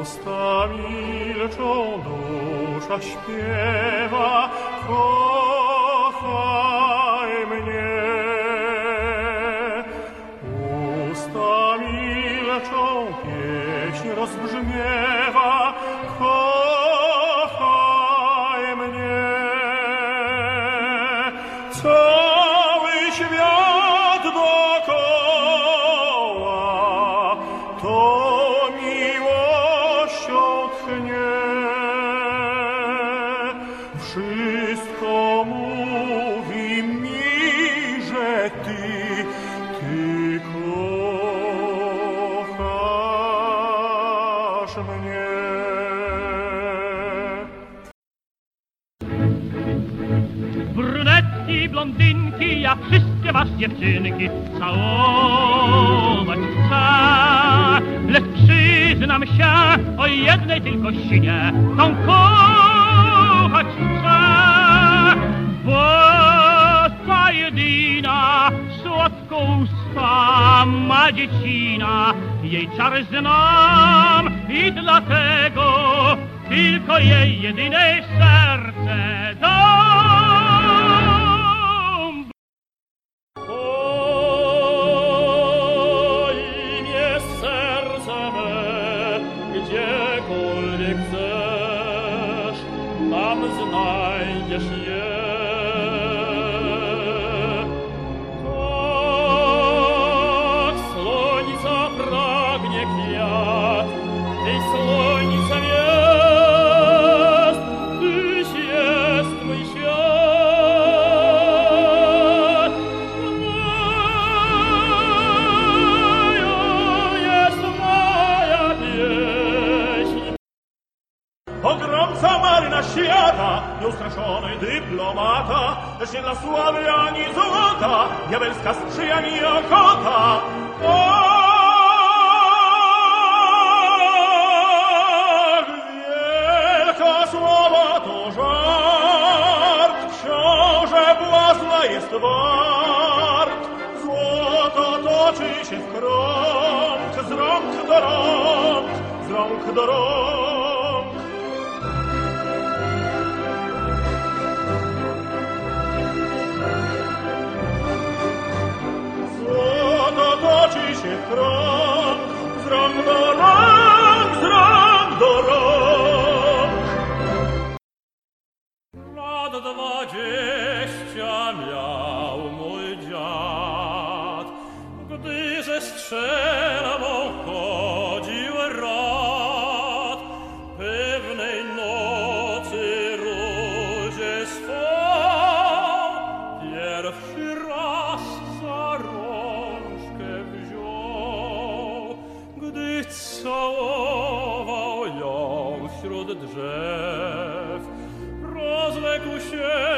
Usta milczą, dusza śpiewa, kochaj mnie. Usta milczą, pieśń rozbrzmiewa, kochaj mnie. Cały świat dokoła to miłością tchnie. Wszystko mówi mi, że ty kochasz mnie. Brunetki, blondynki, ja wszystkie was dziewczynki całować chcę. Lecz przyznam się, o jednej tylko śnie, tą kochać chcę. Bo ta jedyna słodko usta ma dziecina, jej czar znam i dlatego tylko jej jedyne serce dam. Oj, mnie serce me, gdziekolwiek chcesz, tam znajdziesz je. Tak słońca pragnie kwiat, tej słońcem jest, tyś jest mój świat. Moja pieśń. Pogromca maryna świata, nieustraszony dyplomata, lecz nie dla sławy ani złota, diabelska sprzyja mi ochota. Ach, wielka sława to żart, książę błazna jest wart. Złoto toczy się w krąg, z rąk do rąk, z rąk do rąk. Złoto toczy się w krąg, z rąk do rąk, z rąk do rąk. Lat 20 miał mój dziad, gdy ze strzelbą chodził rad. Pewnej nocy róże swą pierwszy raz za rączkę wziął, gdy całował ją wśród drzew. Rozległ się